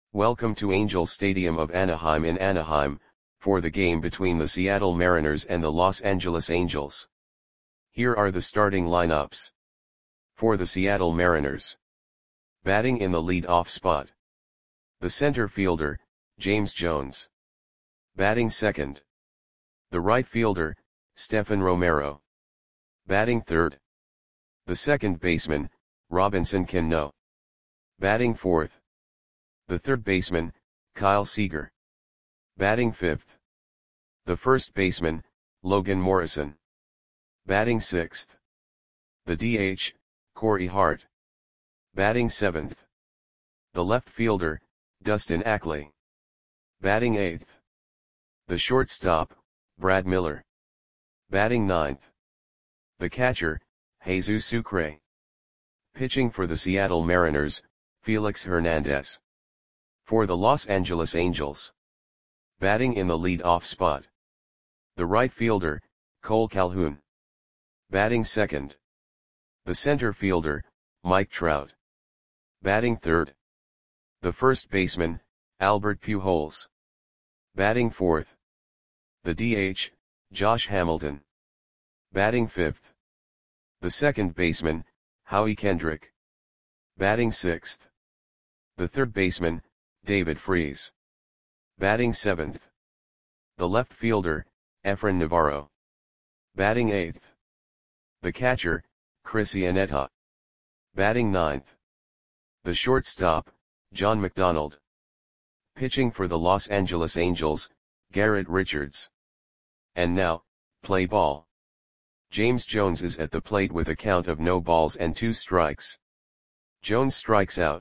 Welcome to Angel Stadium of Anaheim in Anaheim, for the game between the Seattle Mariners and the Los Angeles Angels. Here are the starting lineups. For the Seattle Mariners. Batting in the lead-off spot. The center fielder, James Jones. Batting second. The right fielder, Stephen Romero. Batting third. The second baseman, Robinson Cano. Batting fourth. The third baseman, Kyle Seager. Batting fifth. The first baseman, Logan Morrison. Batting sixth. The DH, Corey Hart. Batting seventh. The left fielder, Dustin Ackley. Batting eighth. The shortstop, Brad Miller. Batting ninth. The catcher, Jesus Sucre. Pitching for the Seattle Mariners, Felix Hernandez. For the Los Angeles Angels. Batting in the lead-off spot. The right fielder, Cole Calhoun. Batting second. The center fielder, Mike Trout. Batting third. The first baseman, Albert Pujols. Batting fourth. The DH, Josh Hamilton. Batting fifth. The second baseman, Howie Kendrick. Batting sixth. The third baseman, David Freese. Batting seventh. The left fielder, Efrain Navarro. Batting eighth. The catcher, Chris Iannetta. Batting ninth. The shortstop, John McDonald. Pitching for the Los Angeles Angels, Garrett Richards. And now, play ball. James Jones is at the plate with a count of no balls and 2 strikes. Jones strikes out.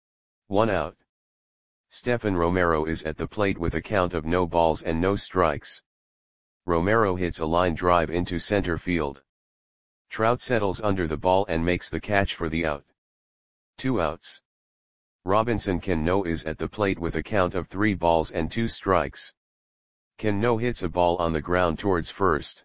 1 out. Stephen Romero is at the plate with a count of no balls and no strikes. Romero hits a line drive into center field. Trout settles under the ball and makes the catch for the out. 2 outs. Robinson Cano is at the plate with a count of 3 balls and 2 strikes. Cano hits a ball on the ground towards first.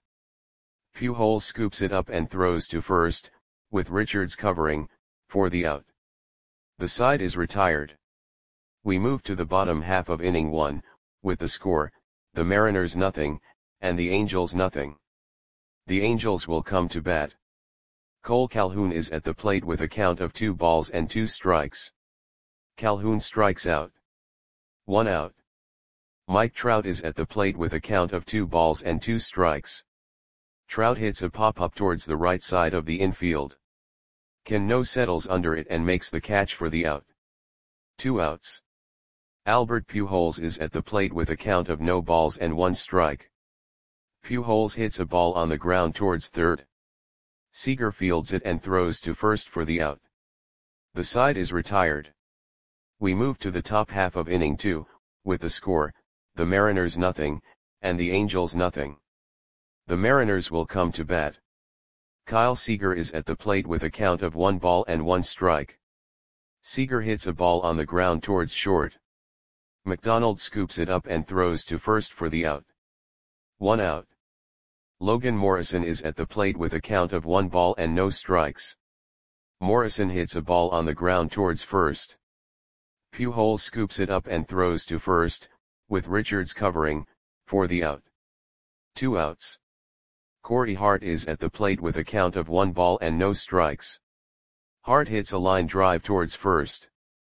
Pujols scoops it up and throws to first, with Richards covering, for the out. The side is retired. We move to the bottom half of inning 1, with the score, the Mariners nothing, and the Angels nothing. The Angels will come to bat. Cole Calhoun is at the plate with a count of 2 balls and 2 strikes. Calhoun strikes out. 1 out. Mike Trout is at the plate with a count of 2 balls and 2 strikes. Trout hits a pop-up towards the right side of the infield. Cano settles under it and makes the catch for the out. 2 outs. Albert Pujols is at the plate with a count of no balls and 1 strike. Pujols hits a ball on the ground towards third. Seager fields it and throws to first for the out. The side is retired. We move to the top half of inning 2, with the score, the Mariners nothing, and the Angels nothing. The Mariners will come to bat. Kyle Seager is at the plate with a count of 1 ball and 1 strike. Seager hits a ball on the ground towards short. McDonald scoops it up and throws to first for the out. 1 out. Logan Morrison is at the plate with a count of 1 ball and no strikes. Morrison hits a ball on the ground towards first. Pujols scoops it up and throws to first, with Richards covering, for the out. 2 outs. Corey Hart is at the plate with a count of 1 ball and no strikes. Hart hits a line drive towards first.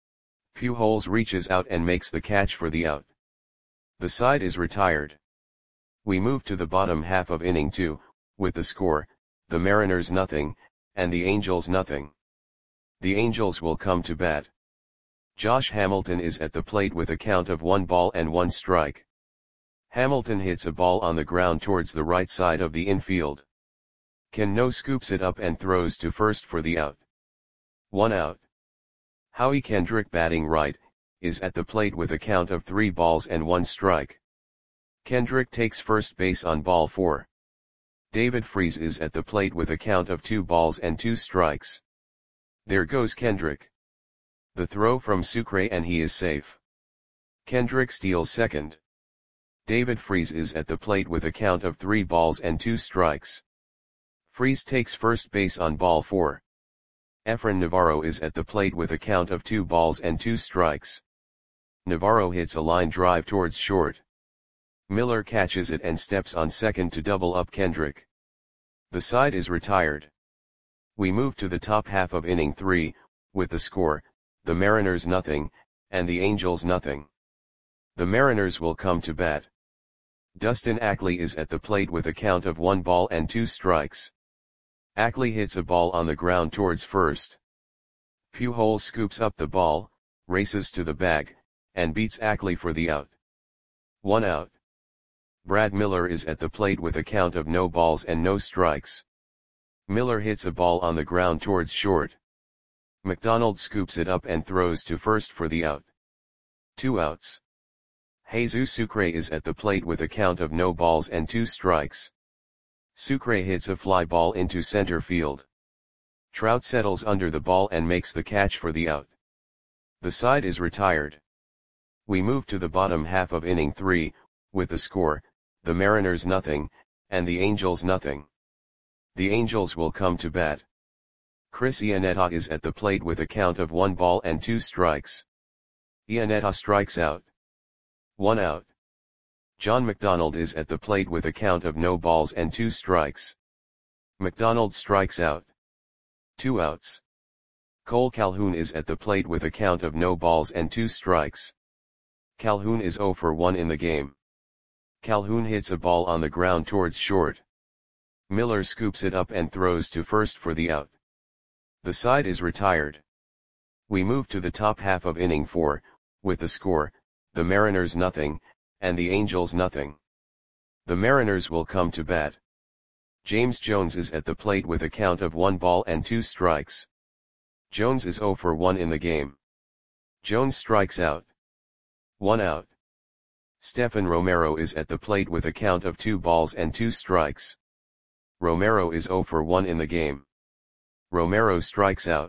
Pujols reaches out and makes the catch for the out. The side is retired. We move to the bottom half of inning 2, with the score, the Mariners nothing, and the Angels nothing. The Angels will come to bat. Josh Hamilton is at the plate with a count of 1 ball and 1 strike. Hamilton hits a ball on the ground towards the right side of the infield. Cano scoops it up and throws to first for the out. 1 out. Howie Kendrick, batting right, is at the plate with a count of 3 balls and 1 strike. Kendrick takes first base on ball 4. David Freese is at the plate with a count of 2 balls and 2 strikes. There goes Kendrick. The throw from Sucre and he is safe. Kendrick steals second. David Freese is at the plate with a count of 3 balls and 2 strikes. Freese takes first base on ball 4. Efrain Navarro is at the plate with a count of 2 balls and 2 strikes. Navarro hits a line drive towards short. Miller catches it and steps on second to double up Kendrick. The side is retired. We move to the top half of inning 3, with the score, the Mariners nothing, and the Angels nothing. The Mariners will come to bat. Dustin Ackley is at the plate with a count of 1 ball and 2 strikes. Ackley hits a ball on the ground towards first. Pujols scoops up the ball, races to the bag, and beats Ackley for the out. 1 out. Brad Miller is at the plate with a count of no balls and no strikes. Miller hits a ball on the ground towards short. McDonald scoops it up and throws to first for the out. 2 outs. Jesus Sucre is at the plate with a count of no balls and 2 strikes. Sucre hits a fly ball into center field. Trout settles under the ball and makes the catch for the out. The side is retired. We move to the bottom half of inning 3, with the score, the Mariners nothing, and the Angels nothing. The Angels will come to bat. Chris Iannetta is at the plate with a count of 1 ball and 2 strikes. Iannetta strikes out. 1 out. John McDonald is at the plate with a count of no balls and 2 strikes. McDonald strikes out. 2 outs. Cole Calhoun is at the plate with a count of no balls and 2 strikes. Calhoun is 0 for 1 in the game. Calhoun hits a ball on the ground towards short. Miller scoops it up and throws to first for the out. The side is retired. We move to the top half of inning 4, with the score, the Mariners nothing, and the Angels nothing. The Mariners will come to bat. James Jones is at the plate with a count of 1 ball and 2 strikes. Jones is 0 for 1 in the game. Jones strikes out. 1 out. Stephen Romero is at the plate with a count of 2 balls and 2 strikes. Romero is 0 for 1 in the game. Romero strikes out.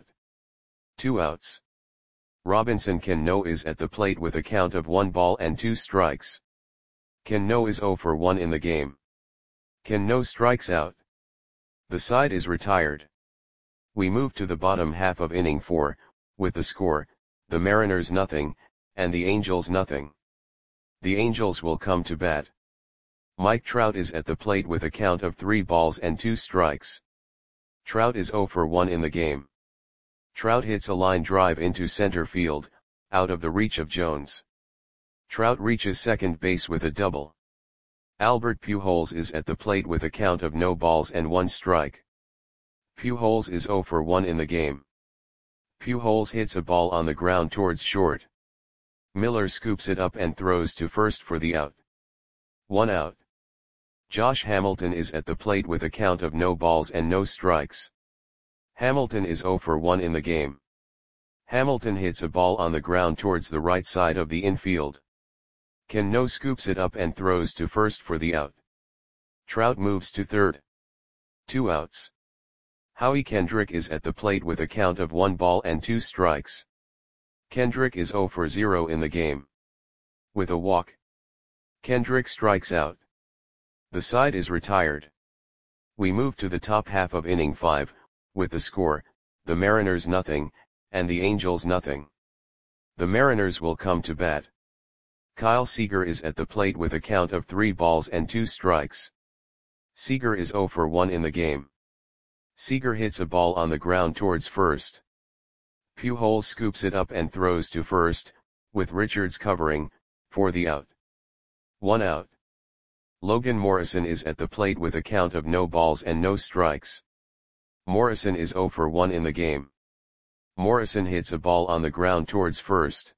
2 outs. Robinson Cano is at the plate with a count of 1 ball and 2 strikes. Cano is 0 for 1 in the game. Cano strikes out. The side is retired. We move to the bottom half of inning 4, with the score, the Mariners nothing, and the Angels nothing. The Angels will come to bat. Mike Trout is at the plate with a count of 3 balls and 2 strikes. Trout is 0 for 1 in the game. Trout hits a line drive into center field, out of the reach of Jones. Trout reaches second base with a double. Albert Pujols is at the plate with a count of no balls and 1 strike. Pujols is 0 for 1 in the game. Pujols hits a ball on the ground towards short. Miller scoops it up and throws to first for the out. 1 out. Josh Hamilton is at the plate with a count of no balls and no strikes. Hamilton is 0 for 1 in the game. Hamilton hits a ball on the ground towards the right side of the infield. Cano scoops it up and throws to first for the out. Trout moves to third. 2 outs. Howie Kendrick is at the plate with a count of 1 ball and 2 strikes. Kendrick is 0 for 0 in the game. With a walk, Kendrick strikes out. The side is retired. We move to the top half of inning 5, with the score, the Mariners nothing, and the Angels nothing. The Mariners will come to bat. Kyle Seager is at the plate with a count of 3 balls and 2 strikes. Seager is 0 for 1 in the game. Seager hits a ball on the ground towards first. Pujols scoops it up and throws to first, with Richards covering, for the out. 1 out. Logan Morrison is at the plate with a count of no balls and no strikes. Morrison is 0 for 1 in the game. Morrison hits a ball on the ground towards first.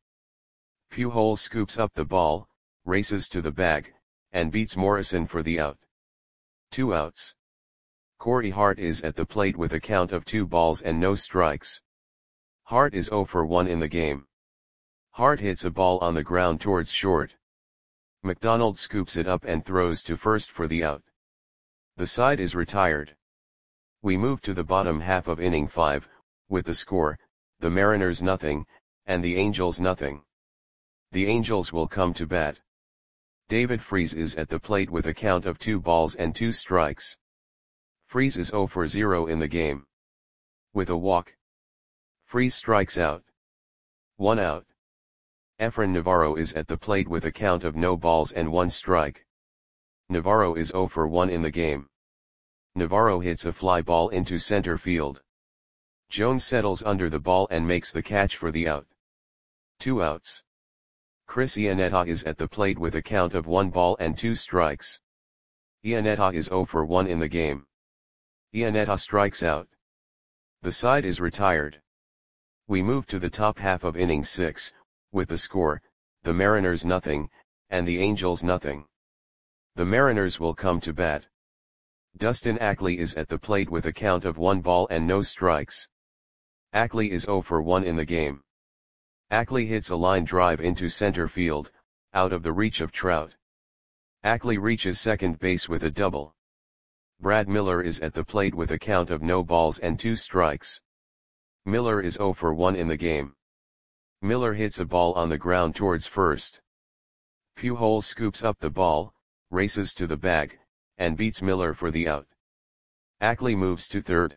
Pujols scoops up the ball, races to the bag, and beats Morrison for the out. 2 outs. Corey Hart is at the plate with a count of 2 balls and no strikes. Hart is 0 for 1 in the game. Hart hits a ball on the ground towards short. McDonald scoops it up and throws to first for the out. The side is retired. We move to the bottom half of inning 5, with the score, the Mariners nothing, and the Angels nothing. The Angels will come to bat. David Freese is at the plate with a count of 2 balls and 2 strikes. Freese is 0 for 0 in the game. With a walk, Freese strikes out. 1 out. Efrain Navarro is at the plate with a count of no balls and 1 strike. Navarro is 0 for 1 in the game. Navarro hits a fly ball into center field. Jones settles under the ball and makes the catch for the out. 2 outs. Chris Iannetta is at the plate with a count of 1 ball and 2 strikes. Iannetta is 0 for 1 in the game. Iannetta strikes out. The side is retired. We move to the top half of inning 6, with the score, the Mariners nothing, and the Angels nothing. The Mariners will come to bat. Dustin Ackley is at the plate with a count of 1 ball and no strikes. Ackley is 0 for 1 in the game. Ackley hits a line drive into center field, out of the reach of Trout. Ackley reaches second base with a double. Brad Miller is at the plate with a count of no balls and 2 strikes. Miller is 0 for 1 in the game. Miller hits a ball on the ground towards first. Pujols scoops up the ball, races to the bag, and beats Miller for the out. Ackley moves to third.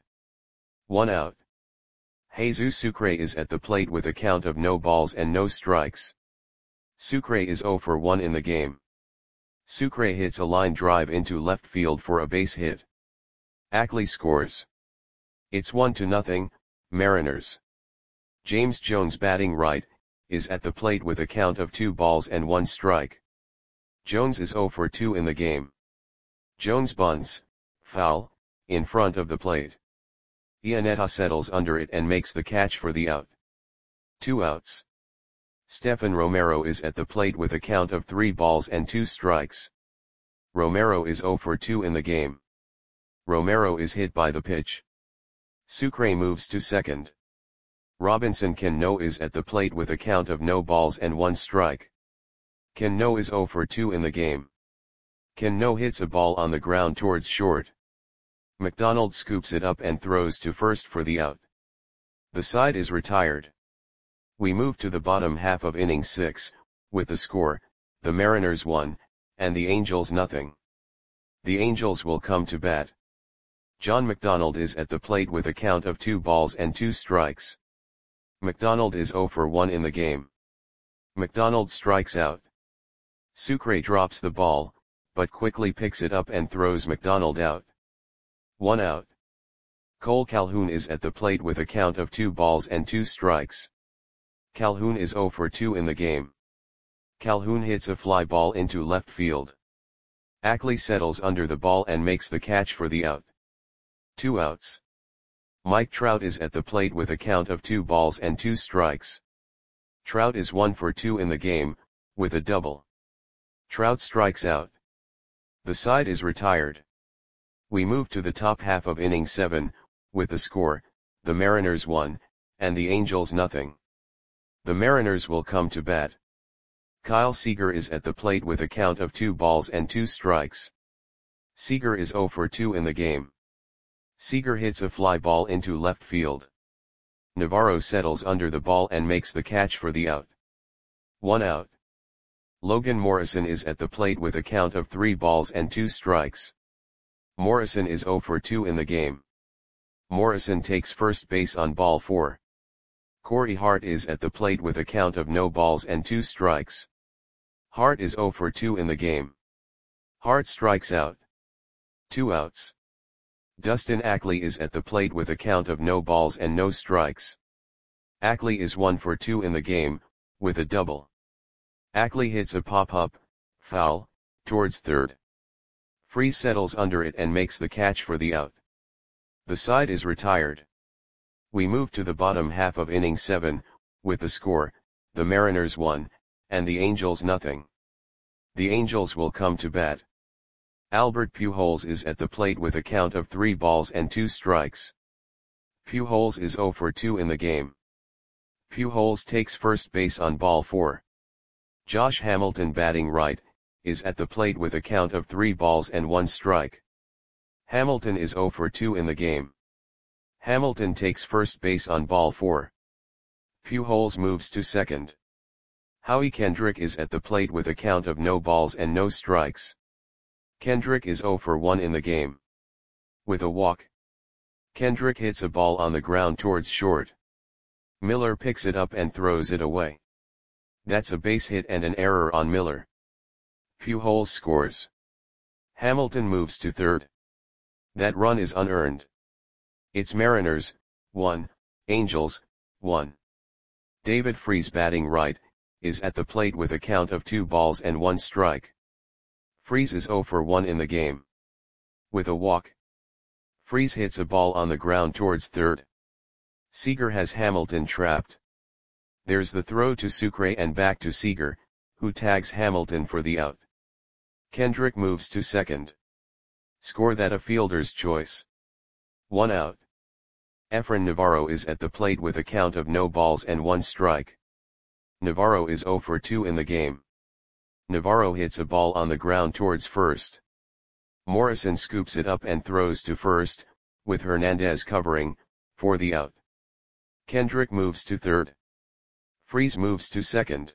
1 out. Jesus Sucre is at the plate with a count of no balls and no strikes. Sucre is 0 for 1 in the game. Sucre hits a line drive into left field for a base hit. Ackley scores. It's 1-0, Mariners. James Jones, batting right, is at the plate with a count of 2 balls and 1 strike. Jones is 0 for 2 in the game. Jones bunts, foul, in front of the plate. Iannetta settles under it and makes the catch for the out. 2 outs. Stephan Romero is at the plate with a count of 3 balls and 2 strikes. Romero is 0 for 2 in the game. Romero is hit by the pitch. Sucre moves to second. Robinson Cano is at the plate with a count of no balls and 1 strike. Cano is 0 for 2 in the game. Cano hits a ball on the ground towards short. McDonald scoops it up and throws to first for the out. The side is retired. We move to the bottom half of inning 6, with the score, the Mariners 1, and the Angels nothing. The Angels will come to bat. John McDonald is at the plate with a count of 2 balls and 2 strikes. McDonald is 0 for 1 in the game. McDonald strikes out. Sucre drops the ball, but quickly picks it up and throws McDonald out. 1 out. Cole Calhoun is at the plate with a count of 2 balls and 2 strikes. Calhoun is 0 for 2 in the game. Calhoun hits a fly ball into left field. Ackley settles under the ball and makes the catch for the out. 2 outs. Mike Trout is at the plate with a count of 2 balls and 2 strikes. Trout is 1 for 2 in the game, with a double. Trout strikes out. The side is retired. We move to the top half of inning 7, with the score, the Mariners 1, and the Angels nothing. The Mariners will come to bat. Kyle Seager is at the plate with a count of 2 balls and 2 strikes. Seager is 0 for 2 in the game. Seager hits a fly ball into left field. Navarro settles under the ball and makes the catch for the out. 1 out. Logan Morrison is at the plate with a count of 3 balls and 2 strikes. Morrison is 0 for 2 in the game. Morrison takes first base on ball 4. Corey Hart is at the plate with a count of no balls and 2 strikes. Hart is 0 for 2 in the game. Hart strikes out. 2 outs. Dustin Ackley is at the plate with a count of no balls and no strikes. Ackley is 1 for 2 in the game, with a double. Ackley hits a pop-up, foul, towards third. Freese settles under it and makes the catch for the out. The side is retired. We move to the bottom half of inning 7, with the score, the Mariners 1, and the Angels nothing. The Angels will come to bat. Albert Pujols is at the plate with a count of 3 balls and 2 strikes. Pujols is 0 for 2 in the game. Pujols takes first base on ball 4. Josh Hamilton, batting right, is at the plate with a count of 3 balls and 1 strike. Hamilton is 0 for 2 in the game. Hamilton takes first base on ball 4. Pujols moves to second. Howie Kendrick is at the plate with a count of no balls and no strikes. Kendrick is 0 for 1 in the game. With a walk. Kendrick hits a ball on the ground towards short. Miller picks it up and throws it away. That's a base hit and an error on Miller. Pujols scores. Hamilton moves to third. That run is unearned. It's Mariners, 1, Angels, 1. David Freese batting right, is at the plate with a count of 2 balls and 1 strike. Freese is 0 for 1 in the game. With a walk, Freese hits a ball on the ground towards third. Seager has Hamilton trapped. There's the throw to Sucre and back to Seager, who tags Hamilton for the out. Kendrick moves to second. Score that a fielder's choice. 1 out. Efrain Navarro is at the plate with a count of no balls and 1 strike. Navarro is 0 for 2 in the game. Navarro hits a ball on the ground towards first. Morrison scoops it up and throws to first, with Hernandez covering, for the out. Kendrick moves to third. Freese moves to second.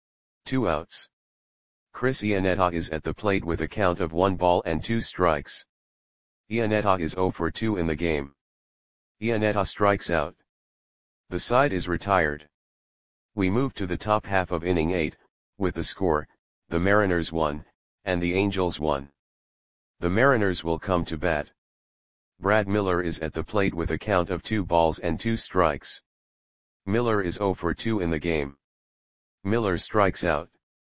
2 outs. Chris Iannetta is at the plate with a count of 1 ball and 2 strikes. Iannetta is 0 for 2 in the game. Iannetta strikes out. The side is retired. We move to the top half of inning 8, with the score, the Mariners 1, and the Angels 1. The Mariners will come to bat. Brad Miller is at the plate with a count of 2 balls and 2 strikes. Miller is 0 for 2 in the game. Miller strikes out.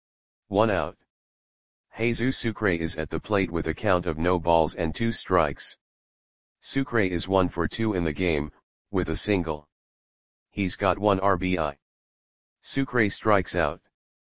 1 out. Jesus Sucre is at the plate with a count of no balls and 2 strikes. Sucre is 1 for 2 in the game, with a single. He's got 1 RBI. Sucre strikes out.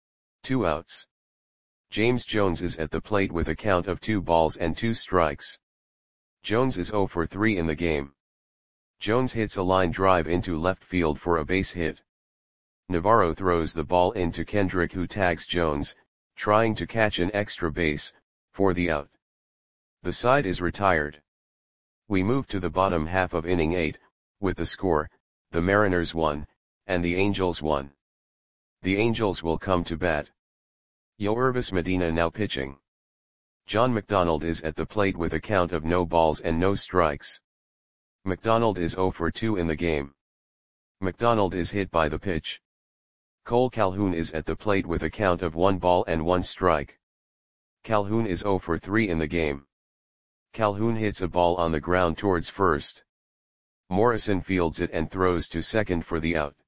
2 outs. James Jones is at the plate with a count of 2 balls and 2 strikes. Jones is 0 for 3 in the game. Jones hits a line drive into left field for a base hit. Navarro throws the ball into Kendrick, who tags Jones, trying to catch an extra base, for the out. The side is retired. We move to the bottom half of inning 8, with the score, the Mariners 1, and the Angels 1. The Angels will come to bat. Yoervis Medina now pitching. John McDonald is at the plate with a count of no balls and no strikes. McDonald is 0 for 2 in the game. McDonald is hit by the pitch. Cole Calhoun is at the plate with a count of 1 ball and 1 strike. Calhoun is 0 for 3 in the game. Calhoun hits a ball on the ground towards first. Morrison fields it and throws to second for the out.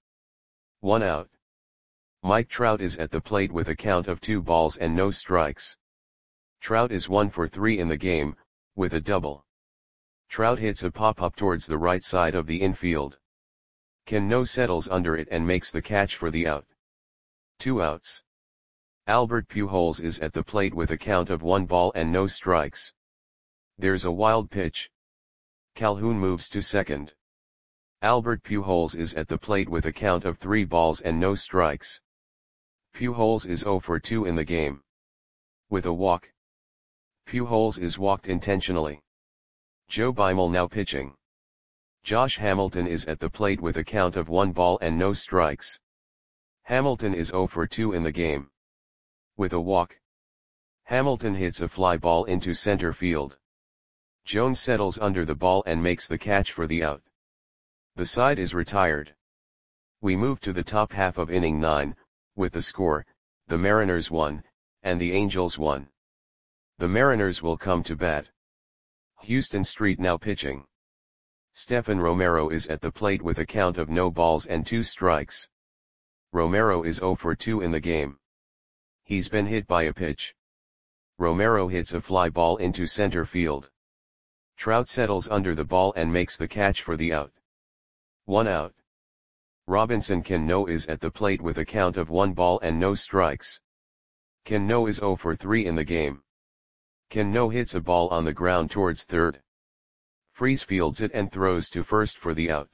1 out. Mike Trout is at the plate with a count of 2 balls and no strikes. Trout is 1 for 3 in the game, with a double. Trout hits a pop-up towards the right side of the infield. Cano settles under it and makes the catch for the out. 2 outs. Albert Pujols is at the plate with a count of 1 ball and no strikes. There's a wild pitch. Calhoun moves to second. Albert Pujols is at the plate with a count of 3 balls and no strikes. Pujols is 0 for 2 in the game. With a walk. Pujols is walked intentionally. Joe Beimel now pitching. Josh Hamilton is at the plate with a count of 1 ball and no strikes. Hamilton is 0 for 2 in the game. With a walk. Hamilton hits a fly ball into center field. Jones settles under the ball and makes the catch for the out. The side is retired. We move to the top half of inning 9, with the score, the Mariners 1, and the Angels 1. The Mariners will come to bat. Houston Street now pitching. Stephen Romero is at the plate with a count of no balls and 2 strikes. Romero is 0 for 2 in the game. He's been hit by a pitch. Romero hits a fly ball into center field. Trout settles under the ball and makes the catch for the out. 1 out. Robinson Cano is at the plate with a count of 1 ball and no strikes. Cano is 0 for 3 in the game. Cano hits a ball on the ground towards third. Freese fields it and throws to first for the out.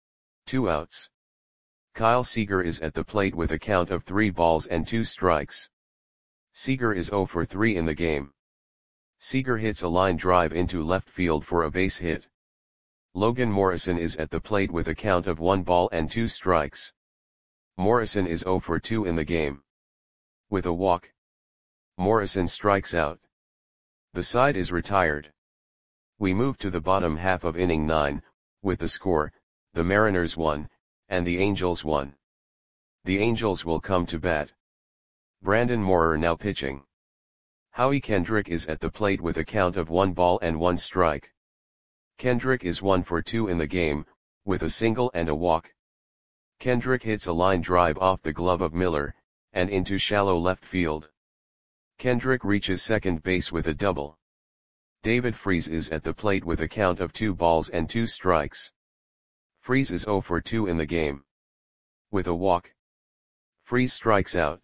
2 outs. Kyle Seager is at the plate with a count of 3 balls and 2 strikes. Seager is 0 for 3 in the game. Seager hits a line drive into left field for a base hit. Logan Morrison is at the plate with a count of 1 ball and 2 strikes. Morrison is 0 for 2 in the game. With a walk. Morrison strikes out. The side is retired. We move to the bottom half of inning 9, with the score, the Mariners 1, and the Angels 1. The Angels will come to bat. Brandon Moorer now pitching. Howie Kendrick is at the plate with a count of 1 ball and 1 strike. Kendrick is 1 for 2 in the game, with a single and a walk. Kendrick hits a line drive off the glove of Miller, and into shallow left field. Kendrick reaches second base with a double. David Freese is at the plate with a count of 2 balls and 2 strikes. Freese is 0 for 2 in the game. With a walk, Freese strikes out.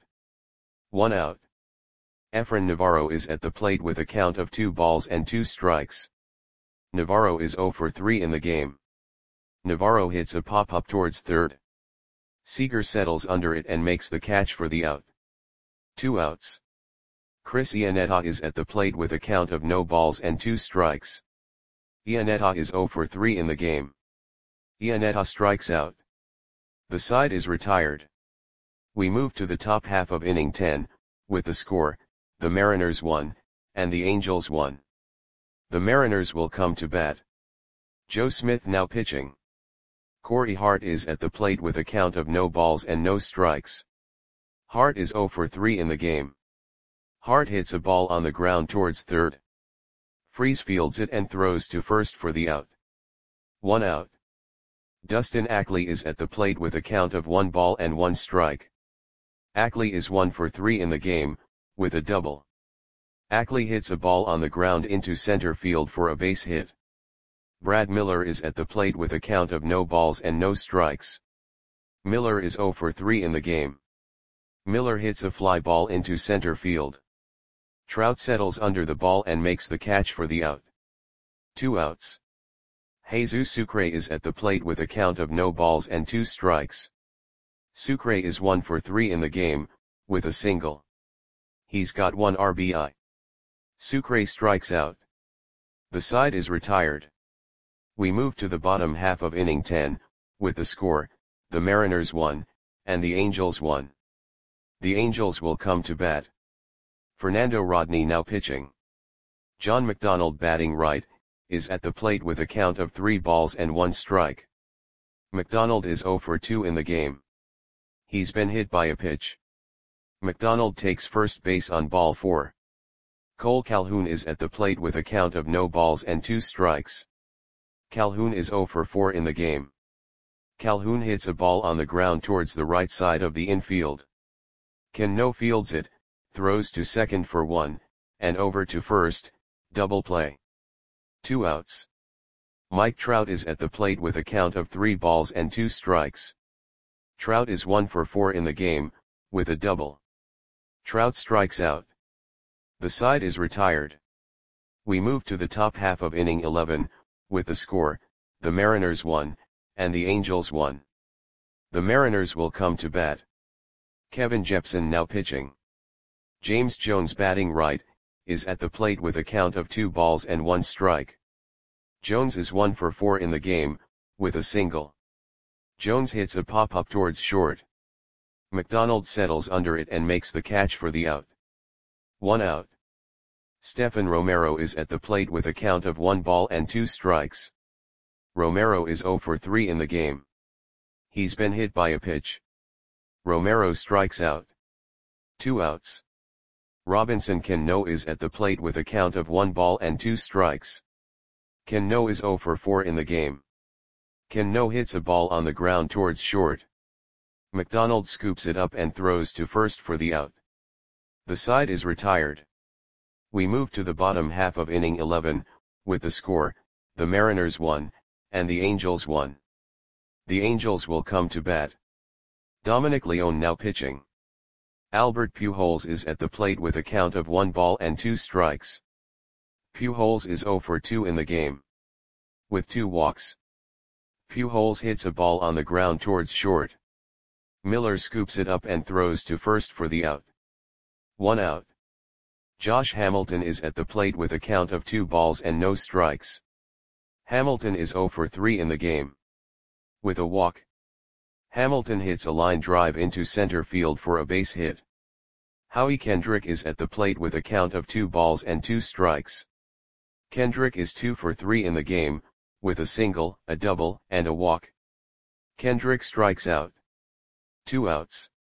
1 out. Efrain Navarro is at the plate with a count of 2 balls and 2 strikes. Navarro is 0 for 3 in the game. Navarro hits a pop-up towards third. Seager settles under it and makes the catch for the out. 2 outs. Chris Iannetta is at the plate with a count of no balls and 2 strikes. Iannetta is 0 for 3 in the game. Iannetta strikes out. The side is retired. We move to the top half of inning 10, with the score, the Mariners 1, and the Angels 1. The Mariners will come to bat. Joe Smith now pitching. Corey Hart is at the plate with a count of no balls and no strikes. Hart is 0 for 3 in the game. Hart hits a ball on the ground towards third. Freese fields it and throws to first for the out. 1 out. Dustin Ackley is at the plate with a count of 1 ball and 1 strike. Ackley is 1 for 3 in the game, with a double. Ackley hits a ball on the ground into center field for a base hit. Brad Miller is at the plate with a count of no balls and no strikes. Miller is 0 for 3 in the game. Miller hits a fly ball into center field. Trout settles under the ball and makes the catch for the out. 2 outs. Jesus Sucre is at the plate with a count of no balls and 2 strikes. Sucre is 1 for 3 in the game, with a single. He's got 1 RBI. Sucre strikes out. The side is retired. We move to the bottom half of inning 10, with the score, the Mariners 1, and the Angels 1. The Angels will come to bat. Fernando Rodney now pitching. John McDonald batting right, is at the plate with a count of 3 balls and 1 strike. McDonald is 0 for 2 in the game. He's been hit by a pitch. McDonald takes first base on ball 4. Cole Calhoun is at the plate with a count of no balls and 2 strikes. Calhoun is 0 for 4 in the game. Calhoun hits a ball on the ground towards the right side of the infield. Cano fields it, throws to second for 1, and over to first, double play. 2 outs. Mike Trout is at the plate with a count of 3 balls and 2 strikes. Trout is 1 for 4 in the game, with a double. Trout strikes out. The side is retired. We move to the top half of inning 11, with the score, the Mariners 1, and the Angels 1. The Mariners will come to bat. Kevin Jepson now pitching. James Jones batting right, is at the plate with a count of 2 balls and 1 strike. Jones is 1 for 4 in the game, with a single. Jones hits a pop-up towards short. McDonald settles under it and makes the catch for the out. 1 out. Stephen Romero is at the plate with a count of 1 ball and 2 strikes. Romero is 0 for 3 in the game. He's been hit by a pitch. Romero strikes out. 2 outs. Robinson Cano is at the plate with a count of 1 ball and 2 strikes. Cano is 0 for 4 in the game. Cano hits a ball on the ground towards short. McDonald scoops it up and throws to first for the out. The side is retired. We move to the bottom half of inning 11, with the score, the Mariners 1, and the Angels 1. The Angels will come to bat. Dominic Leone now pitching. Albert Pujols is at the plate with a count of 1 ball and 2 strikes. Pujols is 0 for 2 in the game. With 2 walks. Pujols hits a ball on the ground towards short. Miller scoops it up and throws to first for the out. 1 out. Josh Hamilton is at the plate with a count of 2 balls and no strikes. Hamilton is 0 for 3 in the game. With a walk. Hamilton hits a line drive into center field for a base hit. Howie Kendrick is at the plate with a count of 2 balls and 2 strikes. Kendrick is 2 for 3 in the game, with a single, a double, and a walk. Kendrick strikes out. 2 outs.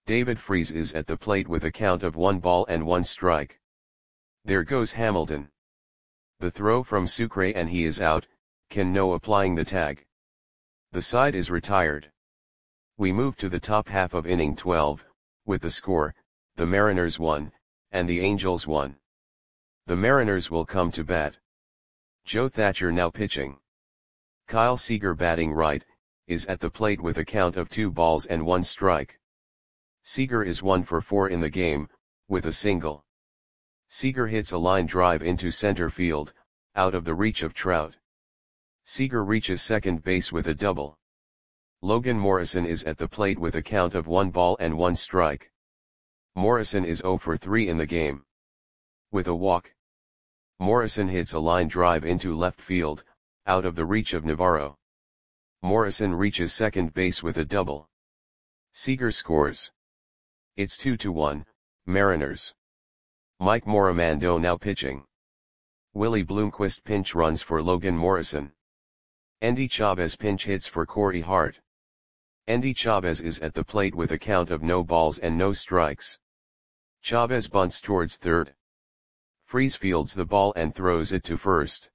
David Freese is at the plate with a count of 1 ball and 1 strike. There goes Hamilton. The throw from Sucre and he is out, Cano applying the tag. The side is retired. We move to the top half of inning 12, with the score, the Mariners 1, and the Angels 1. The Mariners will come to bat. Joe Thatcher now pitching. Kyle Seager batting right, is at the plate with a count of 2 balls and 1 strike. Seager is 1 for 4 in the game, with a single. Seager hits a line drive into center field, out of the reach of Trout. Seager reaches second base with a double. Logan Morrison is at the plate with a count of 1 ball and 1 strike. Morrison is 0 for 3 in the game. With a walk. Morrison hits a line drive into left field, out of the reach of Navarro. Morrison reaches second base with a double. Seager scores. It's 2-1, Mariners. Mike Morimando now pitching. Willie Bloomquist pinch runs for Logan Morrison. Endy Chavez pinch hits for Corey Hart. Endy Chavez is at the plate with a count of no balls and no strikes. Chavez bunts towards third. Freese fields the ball and throws it to first.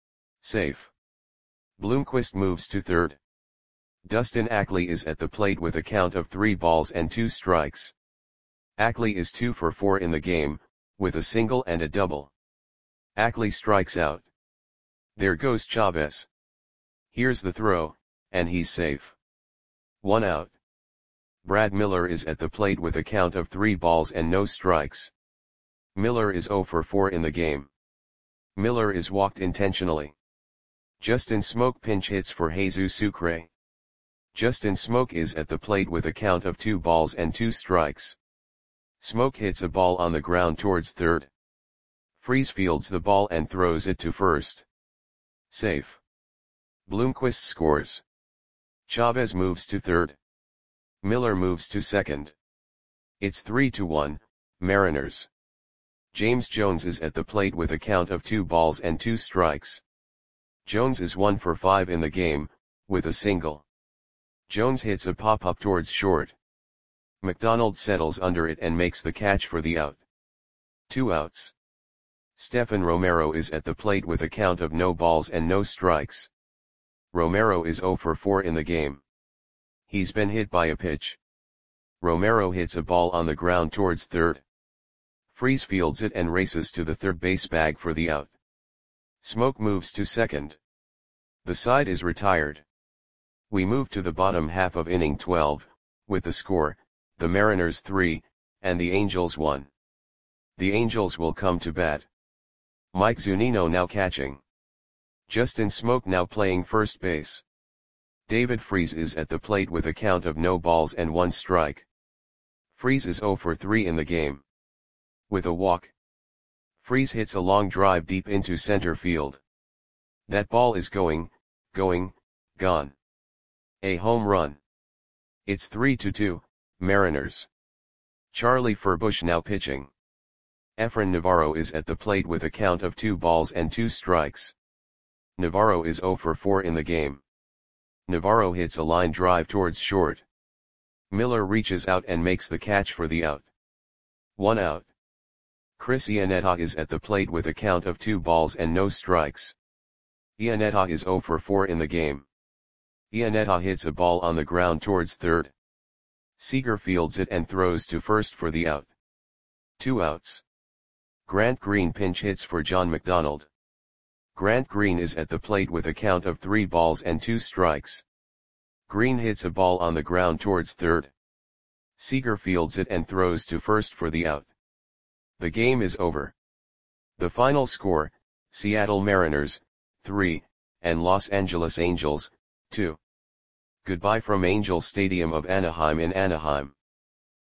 Safe. Bloomquist moves to third. Dustin Ackley is at the plate with a count of 3 balls and 2 strikes. Ackley is 2 for 4 in the game, with a single and a double. Ackley strikes out. There goes Chavez. Here's the throw, and he's safe. 1 out. Brad Miller is at the plate with a count of 3 balls and no strikes. Miller is 0 for 4 in the game. Miller is walked intentionally. Justin Smoke pinch hits for Jesus Sucre. Justin Smoke is at the plate with a count of 2 balls and 2 strikes. Smoke hits a ball on the ground towards third. Freese fields the ball and throws it to first. Safe. Bloomquist scores. Chavez moves to third. Miller moves to second. It's 3-1, Mariners. James Jones is at the plate with a count of 2 balls and 2 strikes. Jones is 1 for 5 in the game, with a single. Jones hits a pop-up towards short. McDonald settles under it and makes the catch for the out. 2 outs. Stephan Romero is at the plate with a count of no balls and no strikes. Romero is 0 for 4 in the game. He's been hit by a pitch. Romero hits a ball on the ground towards third. Freese fields it and races to the third base bag for the out. Smoke moves to second. The side is retired. We move to the bottom half of inning 12, with the score, the Mariners 3, and the Angels 1. The Angels will come to bat. Mike Zunino now catching. Justin Smoke now playing first base. David Freese is at the plate with a count of no balls and 1 strike. Freese is 0 for 3 in the game. With a walk. Freese hits a long drive deep into center field. That ball is gone. A home run. It's 3-2, Mariners. Charlie Furbush now pitching. Efrain Navarro is at the plate with a count of 2 balls and 2 strikes. Navarro is 0 for 4 in the game. Navarro hits a line drive towards short. Miller reaches out and makes the catch for the out. 1 out. Chris Iannetta is at the plate with a count of 2 balls and no strikes. Iannetta is 0 for 4 in the game. Iannetta hits a ball on the ground towards third. Seager fields it and throws to first for the out. 2 outs. Grant Green pinch hits for John McDonald. Grant Green is at the plate with a count of 3 balls and 2 strikes. Green hits a ball on the ground towards third. Seager fields it and throws to first for the out. The game is over. The final score, Seattle Mariners, 3, and Los Angeles Angels, 2. Goodbye from Angel Stadium of Anaheim in Anaheim.